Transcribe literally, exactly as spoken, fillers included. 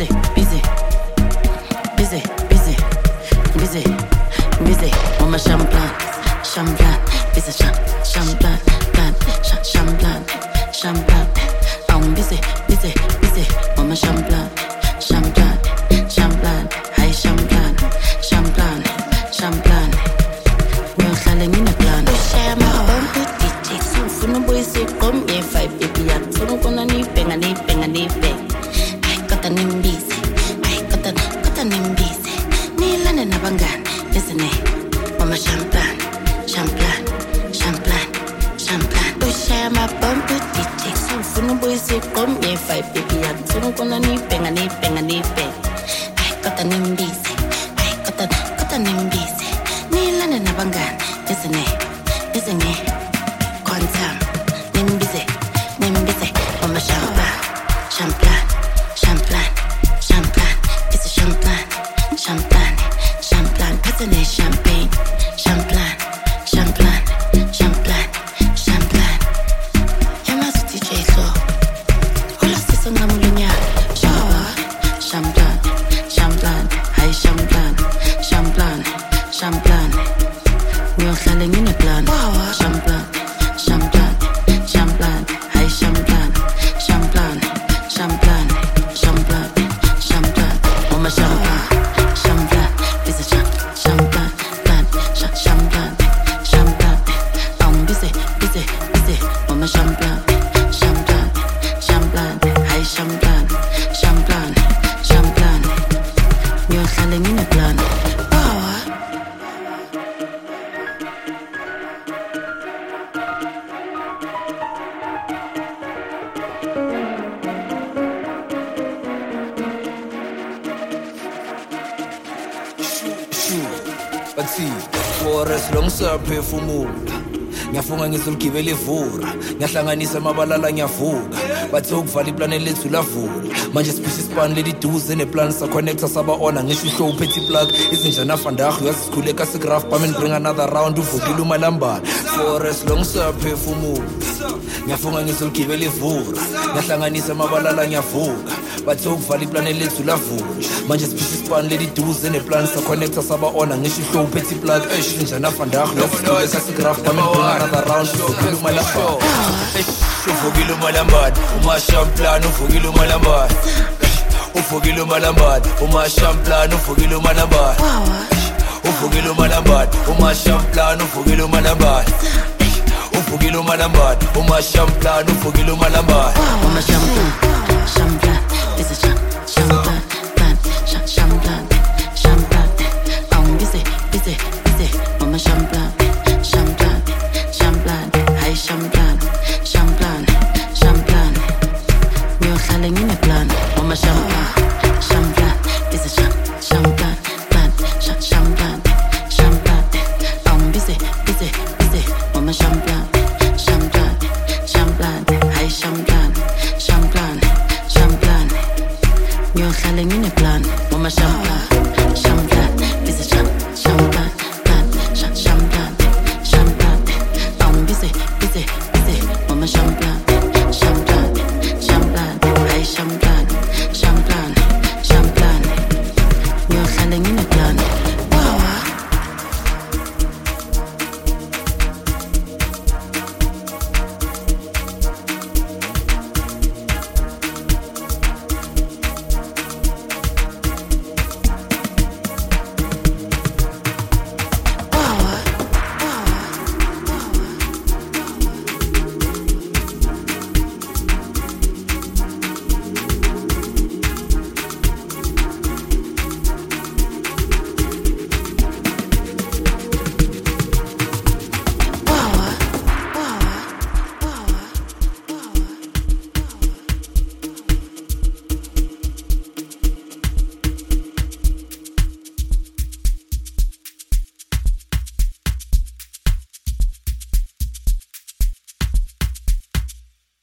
busy, busy, busy, busy, busy, busy. On my champagne, champagne, busy, champagne, plan, champagne, champagne. I'm busy, busy, busy. On my champagne, champagne, champagne, high champagne, champagne, champagne. We're selling in a plan. Share my own good D J. So for no boys, say come here, five baby. I'm so gonna need bang, I need bang, I need bang. I got an imbisi, I got an, got an imbisi. Nilan and Abangan, isn't it? Mama champagne, champagne, champagne, champagne. We share my own good D J. So for no boys, say come here, five baby. I'm so gonna need bang, I need bang, I need bang. I got an imbisi, I got an, got an imbisi. Nilan and Abangan, isn't it? Isn't it? Quantum, Nimbisi, Nimbisi, Mama champagne, champagne, champagne, champagne. It's a champagne, champagne, champagne. Isn't it champagne, champagne, champagne, champagne, champagne. Yamasu D J so, hola si son amulunya. Champagne, champagne, high champagne, champagne, champagne. We're selling in a plan. Champagne, champagne, champagne, high champagne, champagne, champagne, champagne, champagne. On my champagne, champagne, busy champagne, plan, champagne, champagne. I'm busy, busy, busy. On my champagne, champagne, champagne, high champagne, champagne, champagne. We're selling in a plan. Bathi forest long saphefumula ngiyafunga ngizolugibela ivura ngiyahlanganisa amabalala ngiyavuka bathi ukuvala iplane lethu lavula manje siphisa ispan leli duze neplan sa connector saba ona ngisho show petty plug izinjana fandagu yasikhuleka sigraph bam bring another round uvukile umalambala forest long saphefumula ngiyafunga ngizolugibela ivura ngiyahlanganisa amabalala ngiyavuka bathi ukuvala iplane lethu lavula manje siphisa ispan leli duze neplan sa connector saba ona ngisho show petty plug izinjana fandagu yasikhuleka sigraph bam bring another round uvukile umalambala uvukile umalambala uma champagne uvukile umalambala uvukile umalambala uma champagne uvukile umalambala uvukile umalambala uma champagne uvukile umalambala uvukile umalambala uma champagne uvukile umalambala Uma champagne, champagne, busy champagne, plan, champagne, champagne. I'm busy, busy, busy. Uma champagne, champagne, champagne, high champagne, champagne, champagne. We're selling in a plan. Uma champagne, champagne, busy champagne, plan, champagne, champagne. I'm busy, busy, busy. Uma champagne, champagne, champagne, high champagne, champagne, champagne. We're selling in a plan. Uma champagne.